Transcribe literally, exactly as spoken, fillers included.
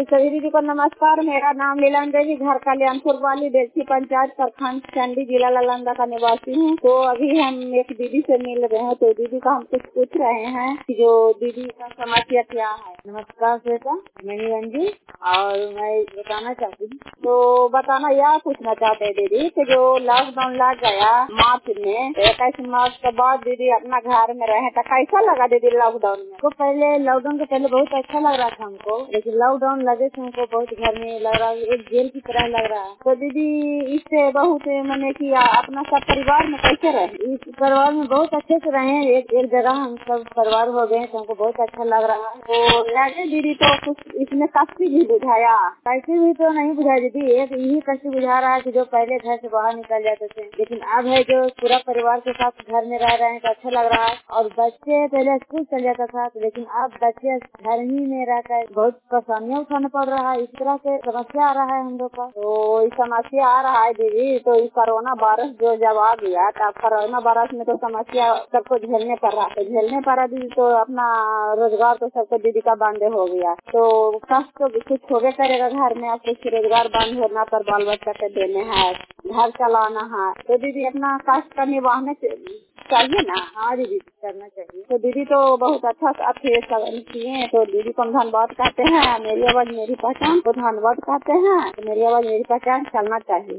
तो सभी दीदी को नमस्कार। मेरा नाम लीला देवी, घर कल्याणपुर वाली बेलसी पंचायत प्रखंड चंडी जिला नालंदा का निवासी हूँ। तो अभी हम एक दीदी से मिल रहे हैं, तो दीदी का हम कुछ पूछ रहे हैं कि जो दीदी का समस्या क्या है। नमस्कार बेटा, मैं रंजी और मैं बताना चाहती हूँ। तो बताना यह पूछना चाहते हैं दीदी कि जो लॉकडाउन लग गया मार्च में, इक्कीस मार्च के बाद दीदी अपना घर में रहे तो कैसा लगा दीदी लॉकडाउन में? तो पहले लॉकडाउन के पहले बहुत अच्छा लग रहा था हमको, लेकिन लॉकडाउन लगे थे हमको बहुत घर में लग रहा है, एक जेल की तरह लग रहा है। तो दीदी इससे बहुत मैंने किया अपना सब परिवार में कैसे रहे, इस परिवार में बहुत अच्छे से रहे। एक एक जगह हम सब परिवार हो गए तो हमको बहुत अच्छा लग रहा है। तो लगे दीदी तो कुछ इसमें कष्ट भी बुझाया, कैसे भी तो नहीं बुझाया दीदी, एक यही कष्ट बुझा रहा है कि जो पहले घर से बाहर निकल जाते थे, लेकिन अब है जो पूरा परिवार के साथ घर में रह रहे हैं तो अच्छा लग रहा है। और बच्चे पहले स्कूल चल जाता था, लेकिन अब बच्चे घर ही में रहकर बहुत परेशानियाँ उठाना पड़ रहा है। इस तरह से समस्या आ रहा है हम लोग का। तो इस समस्या आ रहा है दीदी, तो इस कोरोना वायरस जो जब आ गया तब कोरोना वायरस में तो समस्या सबको झेलने पड़ रहा है, झेलने पड़ा दीदी। तो अपना रोजगार तो सबको दीदी का बंद हो गया, तो कष्ट तो कुछ होगे करेगा घर में। अब कुछ रोजगार बंद होना पर बाल बच्चा के देने हैं, घर चलाना है, तो दीदी अपना कष्ट का निभाने चाहिए ना। हाँ दीदी करना चाहिए। तो दीदी तो बहुत अच्छा से अच्छे किए, तो दीदी को हम धन्यवाद कहते हैं। मेरी आवाज मेरी पहचान को धन्यवाद कहते हैं, तो मेरी आवाज मेरी पहचान चलना चाहिए।